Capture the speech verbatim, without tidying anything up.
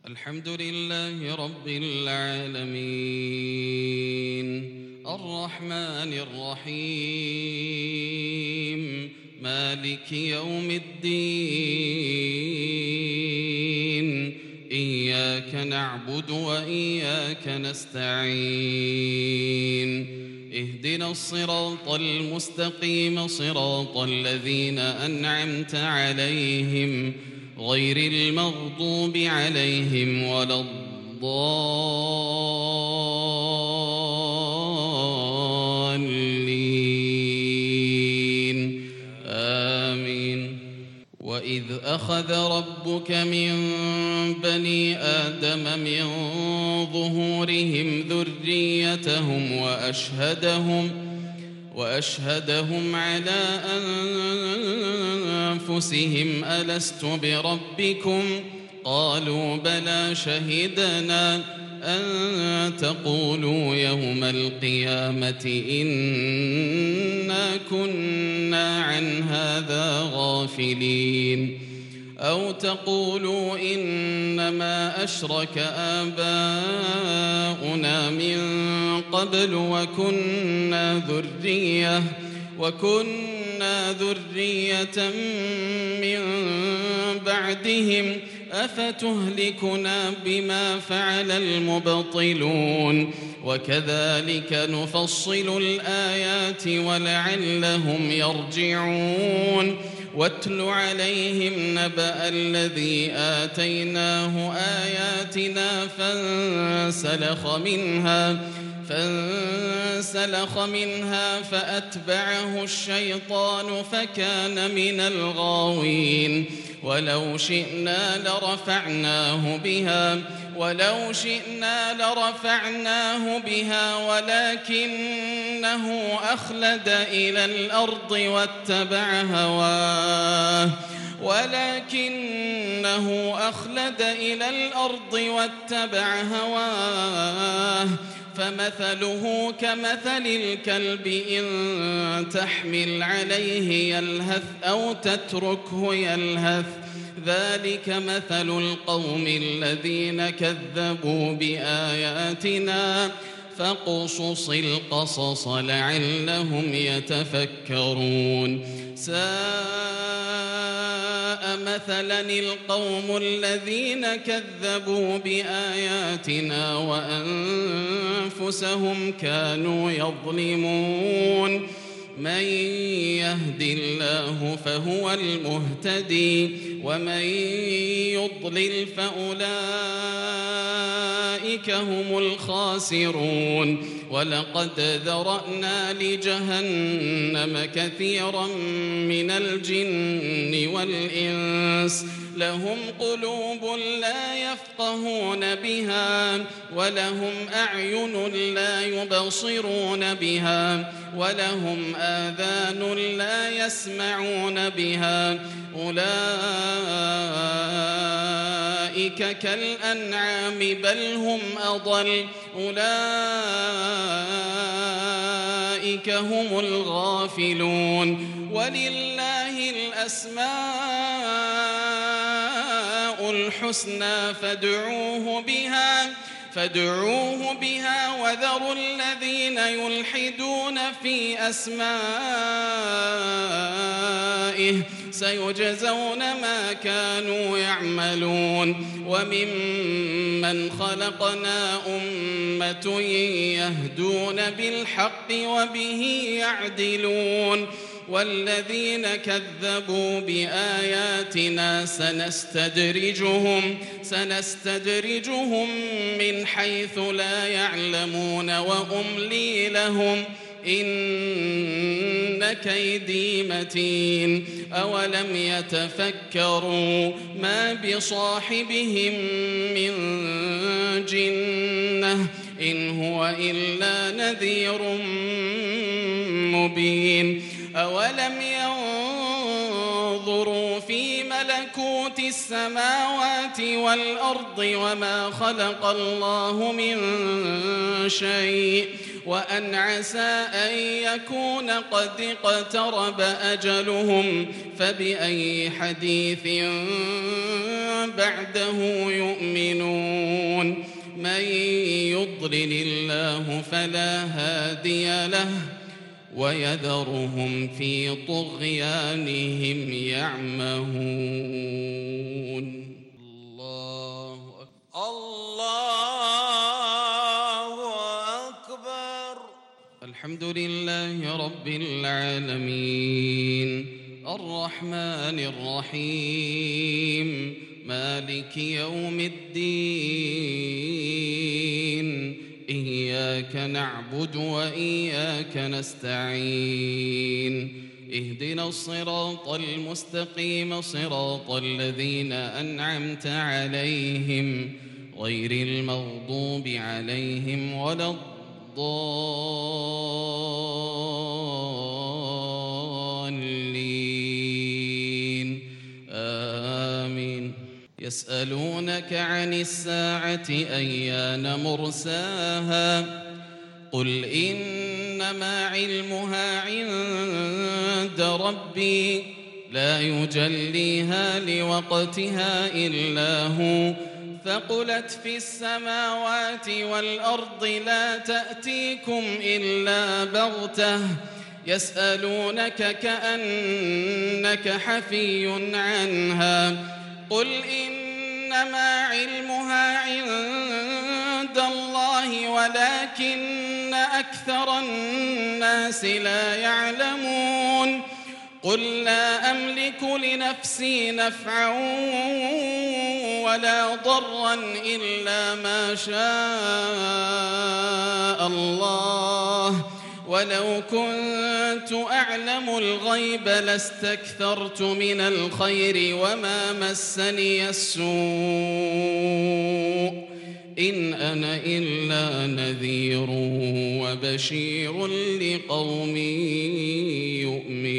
الحمد لله رب العالمين، الرحمن الرحيم، مالك يوم الدين، إياك نعبد وإياك نستعين، اهدنا الصراط المستقيم، صراط الذين أنعمت عليهم غير المغضوب عليهم ولا الضالين، آمين. وإذ أخذ ربك من بني آدم من ظهورهم ذريتهم وأشهدهم وأشهدهم على أنفسهم ألست بربكم؟ قالوا بلى شهدنا أن تقولوا يوم القيامة إنا كنا عن هذا غافلين، أو تقولوا إنما أشرك آباؤنا من قبل وكنا ذرية وكنا ذرية من بعدهم أفتهلكنا بما فعل المبطلون، وكذلك نفصل الآيات ولعلهم يرجعون. واتل عليهم نبأ الذي آتيناه آياتنا فانسلخ منها فانسلخ منها فأتبعه الشيطان فكان من الغاوين. ولو شئنا لرفعناه بها ولو شئنا لرفعناه بها ولكنه أخلد إلى الأرض واتبع هواه ولكنه أخلد إلى الأرض واتبع هواه فمثله كمثل الكلب إن تحمل عليه يلهث أو تتركه يلهث، ذلك مثل القوم الذين كذبوا بآياتنا فاقصص القصص لعلهم يتفكرون. ساء مثلا القوم الذين كذبوا بآياتنا وأنفسهم كانوا يظلمون. من يهد الله فهو المهتدي ومن يضلل فأولئك هم الخاسرون. ولقد ذرأنا لجهنم كثيرا من الجن والإنس لهم قلوب لا يفقهون بها ولهم أعين لا يبصرون بها ولهم آذان لا يسمعون بها، أولئك كالأنعام بل هم أضل، أولئك هم الغافلون. ولله الأسماء الحسنى فادعوه بها فادعوه بها وذروا الذين يلحدون في أسمائه سيجزون ما كانوا يعملون. وممن خلقنا أمة يهدون بالحق وبه يعدلون. والذين كذبوا بآياتنا سنستدرجهم سنستدرجهم من حيث لا يعلمون وأملي لهم إن كيدي متين. أولم يتفكروا ما بصاحبهم من جنة إن هو إلا نذير مبين. أولم ينظروا في ملكوت السماوات والأرض وما خلق الله من شيء وأن عسى أن يكون قد اقترب أجلهم فبأي حديث بعده يؤمنون. يضلل الله فلا هادي له ويذرهم في طغيانهم يعمهون. الله أكبر. الله أكبر. الحمد لله رب العالمين الرحمن الرحيم مالك يوم الدين إياك نعبد وإياك نستعين اهدنا الصراط المستقيم صراط الذين أنعمت عليهم غير المغضوب عليهم ولا الضالين آمين. يسألونك عن الساعة أيان مرساها قل إنما علمها عند ربي لا يجليها لوقتها إلا هو ثقلت في السماوات والأرض لا تأتيكم إلا بغتة يسألونك كأنك حفي عنها قل إنما علمها عند الله ولكن أكثر الناس لا يعلمون قل لا أملك لنفسي نفعا ولا ضرا إلا ما شاء الله ولو كنت أعلم الغيب لاستكثرت من الخير وما مسني السوء إن أنا إلا نذير وبشير لقوم يؤمنون.